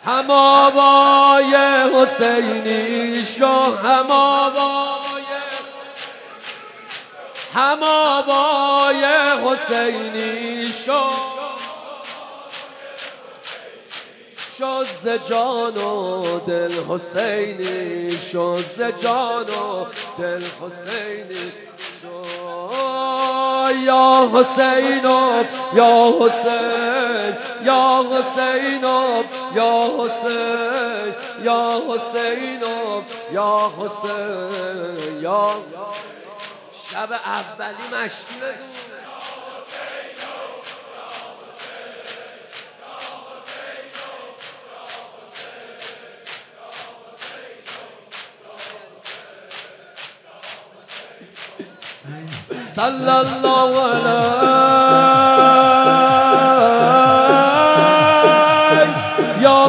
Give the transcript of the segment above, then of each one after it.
هم آوای حسینی شو، هم آوای حسینی شو، ز جان و دل حسینی شو، ز جان و دل حسینی شو. یا حسین یا حسین یا حسین یا حسین یا حسین یا حسین یا شب اولی مشتی صلی الله علیه یا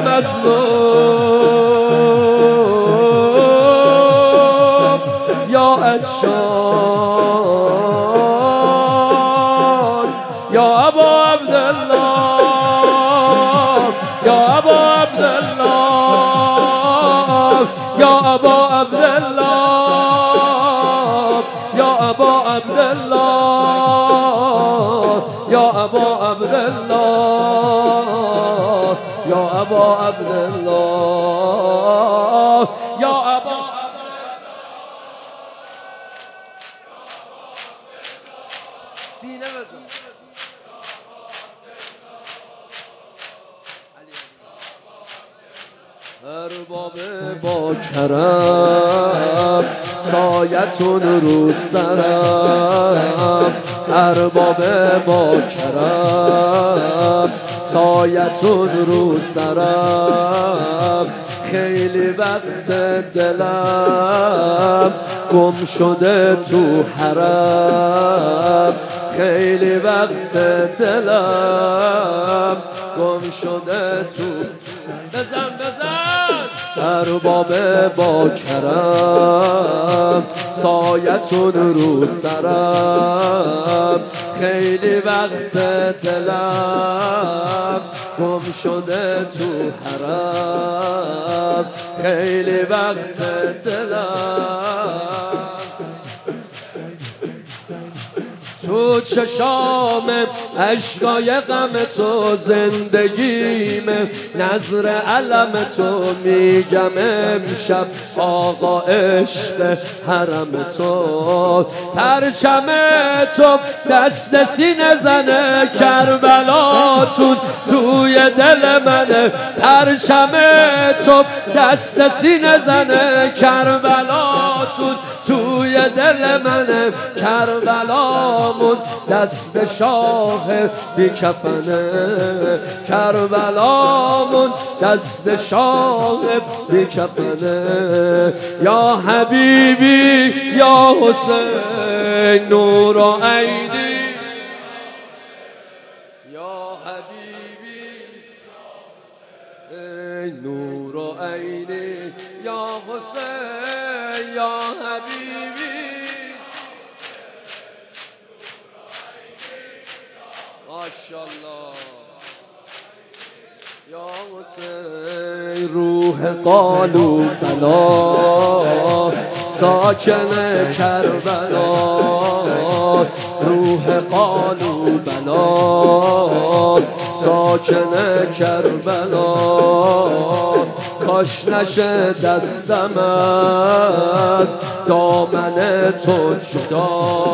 مظلوم یا عطشان یا ابا عبدالله یا ابا عبدالله یا ابا عبدالله یا ابا عبدالله یا ابا عبدالله یا ابا عبدالله یا ابا سینه بزن ارباب با کرم سایتون رو سرم، ارباب با کرم سایتون رو سرم. خیلی وقت دلم گم شده تو حرم، خیلی وقت دلم گم شده تو بزن ارباب با کرم سایتون رو سرم. خیلی وقت دلم گم شده تو حرم، خیلی وقت دلم تو چشام اشکای غم تو زندگیم، نظر علم تو میگم امشب آقا عشق حرم تو. پرچم تو دست سینه زنه کربلاتون توی دل منه، پرچم تو دست سینه زنه کربلاتون توی دل منه. کربلامون دست شاه بی کفنه، کربلامون دست شاه بی کفنه. یا حبیبی یا حسین نور عینی، یا حبیبی نور عینی، یا حسین یا حبیبی ماشاءالله یا حسین. روح قالو بلا ساکن کربلا، روح قالو بلا ساکن کربلا. کاش نشه دستم از دامن تو جدا،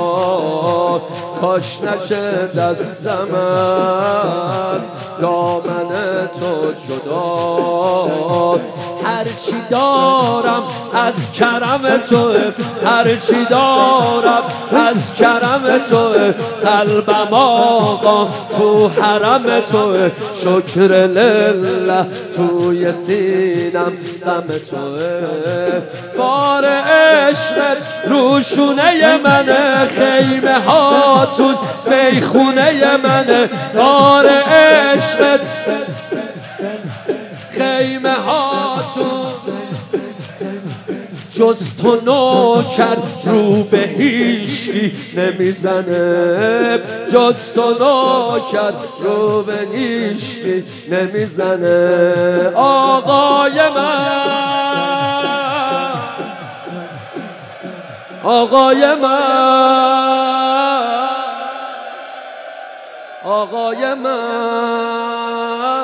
کاش نشه دستم از دامن تو جدا. هرچی دارم از کرم تو، هرچی دارم از کرم تو. قلبم آقا تو حرم تو، شکر لله توی سینم غم تو. بار عشقت روشونه منه، خیمه هاتون میخونه منه. بار عشقت خیمه هاتون جز تو نوکر رو به هیچکی نمیزنه، جز تو نوکر رو به هیچکی نمیزنه. آقای من آقای من آقای من